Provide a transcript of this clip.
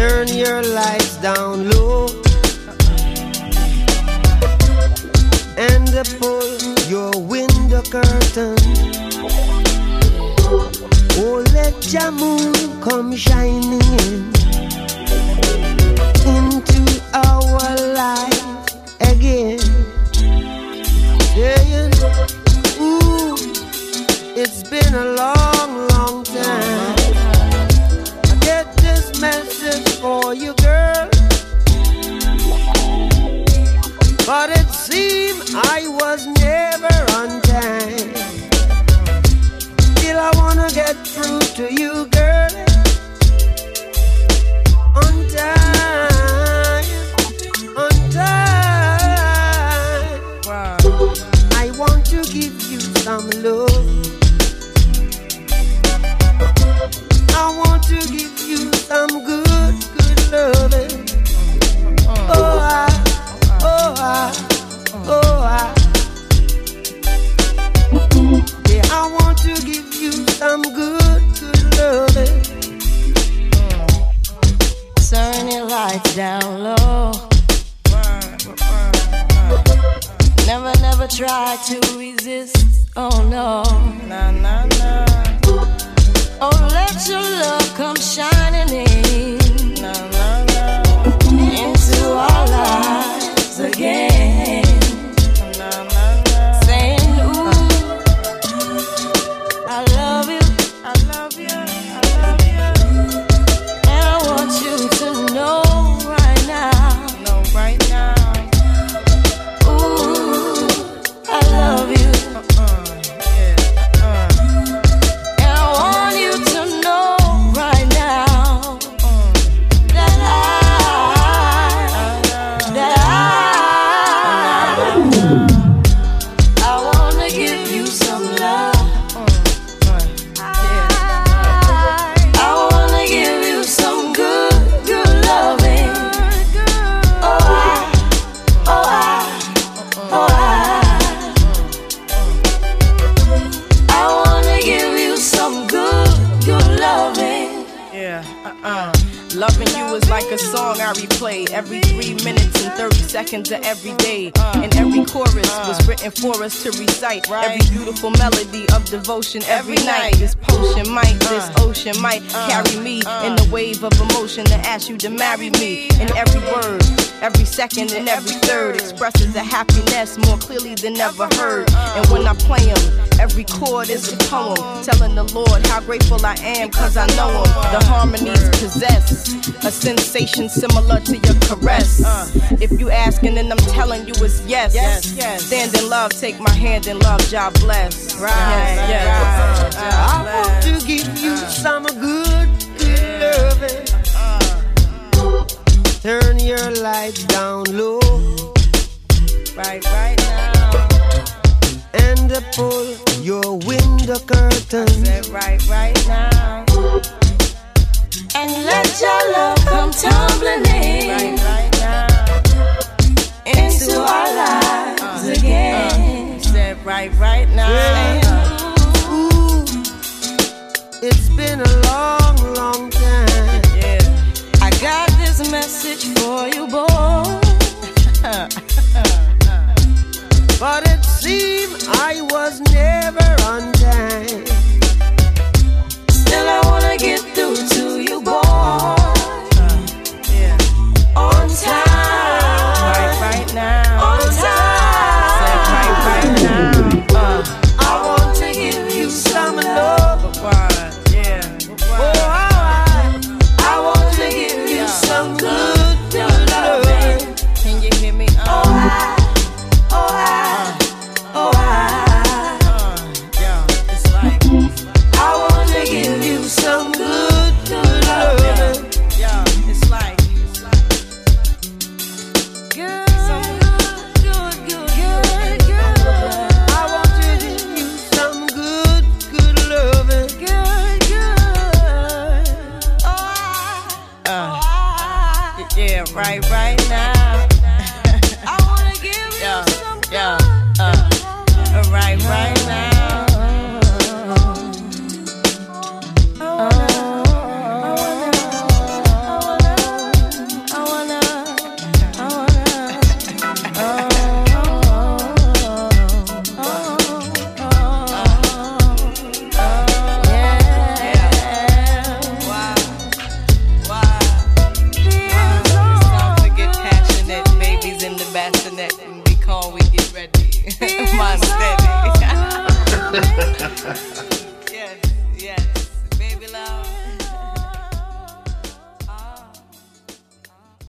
Turn your lights down low and pull your window curtain. Oh, let your moon come shining into our life again. Saying, ooh, it's been a long, long time. I get this message for you, girl, but it seemed I was never on time. Still I wanna get through to you, girl, on time, on time. Wow. I want to give you some love. I want to give you some good, good loving. Oh, yeah, I want to give you some good, good loving. Turn your lights down low. Never, never try to resist. Oh no. Nah, nah, nah. Oh, let your love come shining in. Nah, nah, nah. Into our lives again. Nah, nah, nah. Saying, ooh, I love you, I love you, I love you. And I want you to know right now. Know right now. Ooh, I love you. And I want you to know right now that I want to give you some love. I want to give you some good, good loving. I want to give you some good, good loving. Yeah, Loving you is like a song I replay every 3 minutes and 30 seconds of every day. And every chorus was written for us to recite. Every beautiful melody of devotion every night. This potion might, this ocean might carry me in the wave of emotion to ask you to marry me. And every word, every second and every third expresses a happiness more clearly than ever heard. And when I play them, every chord is a poem telling the Lord how grateful I am, cause I know him. The harmonies possess a sensation similar to your caress. If you asking, then I'm telling you it's yes. Stand in love, take my hand in love, God bless. I want to give you some good, good loving. Turn your lights down low, right now, and pull your window curtain. Right now. And let your love come tumbling in right now into our lives again. Said right now. Ooh, it's been a long, long time. Yeah. I got this message for you, boy. But it seemed I was never on time. Still I wanna get through to you, boy. On time. Right now. On time. Said right now. I want to give you some love. I want to give you some good, good loving. Can you hear me? It's like I want to give you some good, good loving. it's like Good, good, good, good, good. I want to give you some good, good loving. Good, good. right now. I wanna give you some good, Right now. call, we get ready. Mind steady.